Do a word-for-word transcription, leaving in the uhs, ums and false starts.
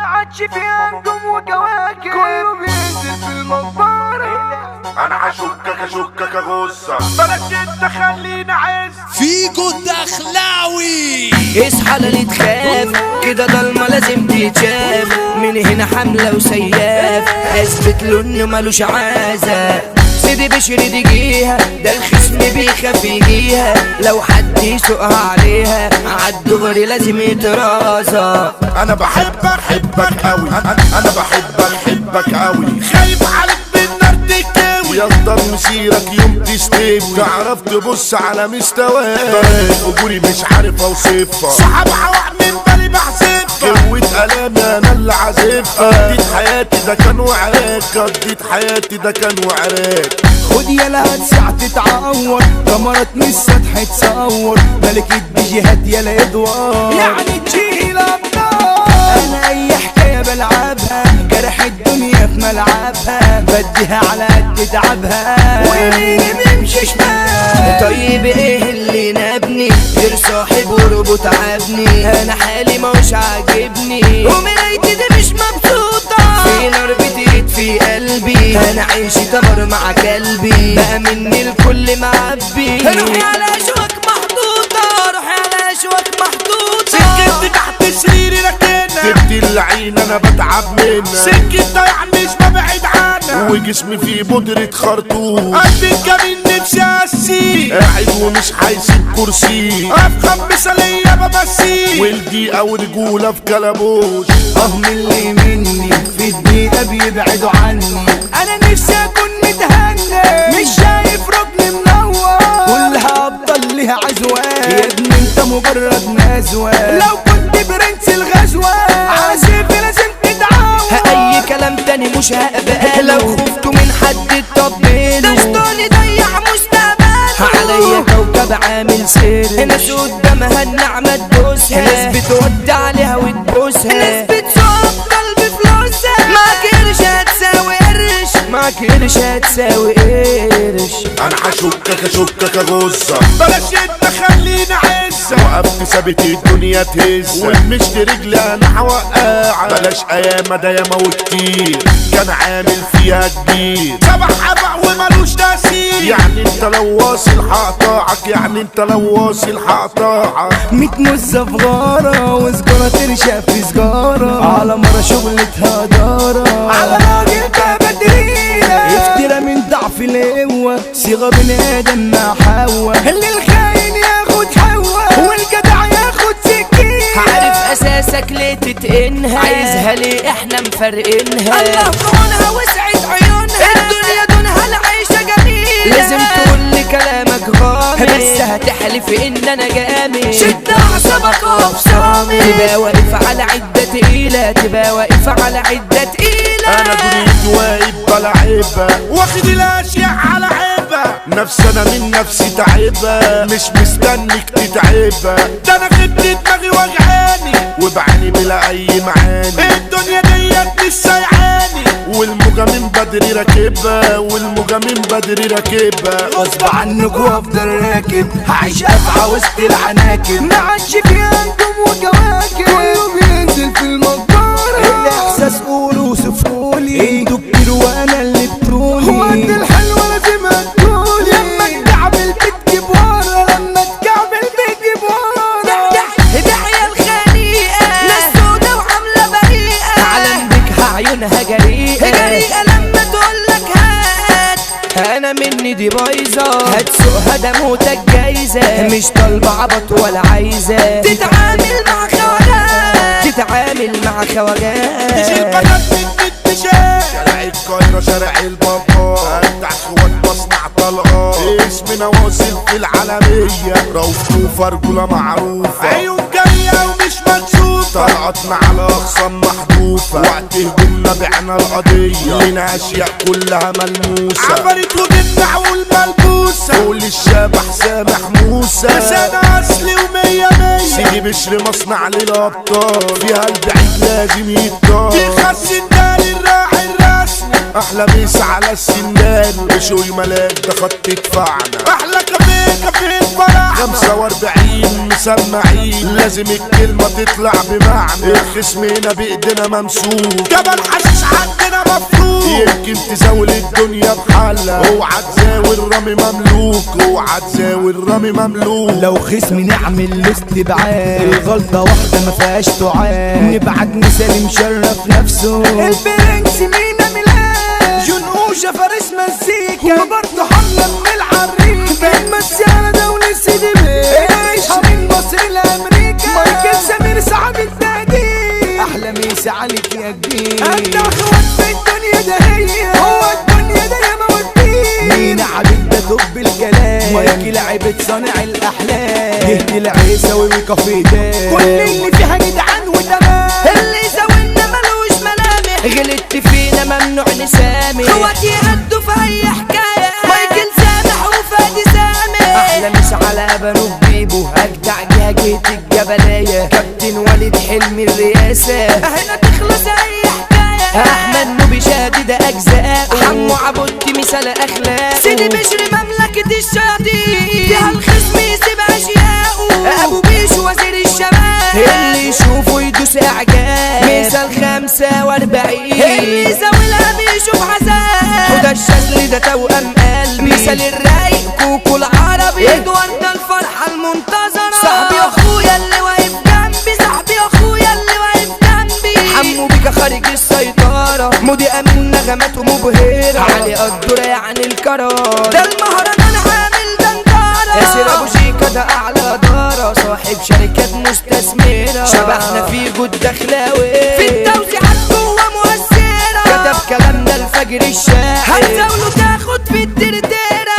ما عادش فيها نجوم وكواكب، كله بينزل في المقبرة. انا هشكك اشكك اغصك، بلاش انت خلينا عز فيكو الدخلاوي. اصحى لا تخاف كده ضلمة لازم تتشاف، من هنا حملة وسياف اثبت له انه ملوش عازة. سيدي بشر تجيها ده الخصم بيخاف يجيها، لو حد يسوقها عليها عالدغري لازم يترازى. انا بحبك حبك قوي، انا أنا بحبك حبك قوي، خايف عليك بالنار تكاوي، يفضل مسيرك يوم تستوي، تعرف تبص على مستواك، طريق قبولي مش عارف اوصفها، صحاب عواق من بالي بحسبها، قوة ألامي أنا اللي عازفها، قضيت حياتي ده كان وعراك، قضيت حياتي ده كان وعراك. خد يلا هتسع تتعور، كاميرات من السطح تصور، ملكة بيجيهات يلا ادوار، يعني تشيل ابطال. انا اي حكاية بلعبها، جرح الدنيا في ملعبها، بديها على قد تعبها، ويميني بيمشي شمال. طيب ايه اللي نابني غير صاحب وربط عابني، انا حالي مش عاجبني ومرايتي دي مش مبسوطة، في نار بتقيد في قلبي، انا عايشي تمر مع كلبي، بقى مني الكل معبي، روحي على اشواك محطوطة، روحي على اشواك محطوطة، سكت تحت سريري ركنها، جبت العين انا بتعب منها، سكت ضيع مش ببعد عنها، وجسمي فيه بودرة خرطوم، قد الجميل نفسي اسي، قاعد ومش هيسيب كرسي، افخم مثالية بمسي، والدقيقة ورجولة في كلبوش، اه من اللي مني في الدقيقة بيبعدوا عني، انا نفسي اكون متهنى، مش شايف ركن منور، كلها افضل ليها عزوان، يا ابني انت مجرد نزوة، لو كنت برنس الغزوة عازف لازم تدعوى، اي كلام تاني مش هقبله، لو خفتوا من حد تطبله، ده شطاني ضيع مستقبله، عليا كوكب عامل سر، ناس قدامها النعمة تدوسها، ناس بتودي عليها وتبوسها، ناس بتسوق قلب فلوسها، معاك قرش هتساوي قرش، معاك قرش هتساوي قرش. انا هشكك اشكك اغصك، بلاش انت خلينا عزة، وقفت ثابت الدنيا تهز، والمشت رجلي انا هوقعك، بلاش ايام ده ياما وكتير كان عامل فيها كبير، سبع حبق ومالوش تأثير، يعني انت لو واصل هقطعك، يعني انت لو واصل هقطعك. ميت مزة في غارة وسجارة ترشق في سجارة، على مرة شغلتها دارة، على راجل كبدرية افترى من ضعف القوة، صيغة بني ادم مع حوا، اللي الخاين ياخد حوا والجدع ياخد سكينة، عارف اساسك ليه تتقنها، عايزها ليه احنا مفرقينها، الله كونها وسعت عيونها، الدنيا دونها العيشة جميلة، لازم تقول لي كلامك غامض، بس هتحلف ان انا جامد، شد اعصابك وابصامي، تبقى واقف على عدة تقيلة، تبقى واقف على عدة تقيلة، انا دنيتي واقف بلعبها، واخد الاشياء على عيبها، نفسي انا من نفسي تعبها، مش مستنيك تتعبها، ده انا خدت دماغي وجعاني، وبعاني بلا اي معاني، الدنيا ديت مش سايعاني، والموجة من بدري راكبها، والموجة من بدري راكبها، غصب عنك وافضل راكب، هعيش افعى وسط العناكب، ما عادش فيها نجوم وكواكب، كله بينزل في المقبرة، الاحساس قولوا وصفولي، انتوا كتير وانا اللي بتقولي، وقت الحلوة لازم هتقولي، لما تكعبل بتجيب ورا، لما تكعبل بتجيب ورا، دحية الخليقة ناس سودا وعاملة بريئة، علم بك عيونها جريئة، جريئة لما تقولك هات، انا مني دي بايظة، هتسوقها ده موتك جايزة، مش طالبة عبط ولا عايزة تتعامل مع خواجات، تتعامل مع خواجات، تشيل بنات من التشال، شارع القاهرة شارع البابا، افتح اخوات مصنع طلقات، اسمنا واصل في العالمية، رؤوف رجولة معروفة، عيون جاية ومش مكسوفة، طلعتنا على اخصام محذوفة، وقت هجومنا بعنا القضية، لنا اشياء كلها ملموسة، عفريت وجنع والملبوسة، قول الشبح سامح موسى، بس انا اصلي ومية مية، سيدي بشر مصنع للابطال، فيها البعيد لازم يتطال، في خس الدال الراعي الرسمي، احلى ميس على السندان، بشوي ملاك ده خط دفاعنا، احلى كافيه شيكة في الفرح خمسة واربعين مسمعين لازم الكلمة تطلع بمعنى الخصم هنا بايدينا ممسوك جبل حشيش عندنا مفروض يمكن تزاول الدنيا بحالها اوعى تزاول رامي مملوك اوعى تزاول رامي مملوك لو خصمي نعمل له استبعاد الغلطة واحدة ما فيهاش تعاد نبعت مثال مشرف نفسه البرنس مينا ميلاد جون اوجا فارس مزيكا وبرضه حملة من العريكة بنمسي على دولة سيدي بيه عيشها من مصر لأمريكا مايكل سمير صعب التهديد أحلى ميسي عليك يا كبير أنت أخوات في الدنيا ده هي هو الدنيا ده يا موتين مين عبيد ده طب الكلام مايكل عبد صانع الأحلام جهد العيساوي وكافيه ده كل اللي فيها جدعان وتمام اللي زاولنا ملوش ملامح غلطت فينا ممنوع نسامح خواتي هدوا في اي حكايه مايكل سامح وفادي سامح احلى مش على بنو بيبو اجدع جهة الجبليه كابتن وليد حلمي الرئاسه هنا تخلص اي حكايه احمد نوبي شادد اجزاء حمو عبودتي مثال اخلاق سيدي بشري مملكه الشياطين فيها الخصم يسيب اشياءه ابو بيشو وزير الشباب اللي يشوفه يدوس اعجاب مثال خمسة واربعين اللي زاولها بيشوف عذاب وده الشكل ده توأم قلبي مثال الرايق كوكو العربي ادوار ده الفرحة المنتظرة صاحبي اخويا اللي واقف جنبي صاحبي اخويا اللي واقف جنبي حمو بيكا خارج السيطرة مودي امين نغماته مبهرة علي قدرة يعني القرار ده المهرجان عامل دندرة ياسر ابو شيكا ده اعلى دارة صاحب شركات مستثمرة شبحنا في جود دخلاوي في التوزيعات جوه مؤثرة كتب كلامنا الفجر الشاعر هتزاوله تاخد في الترتيرة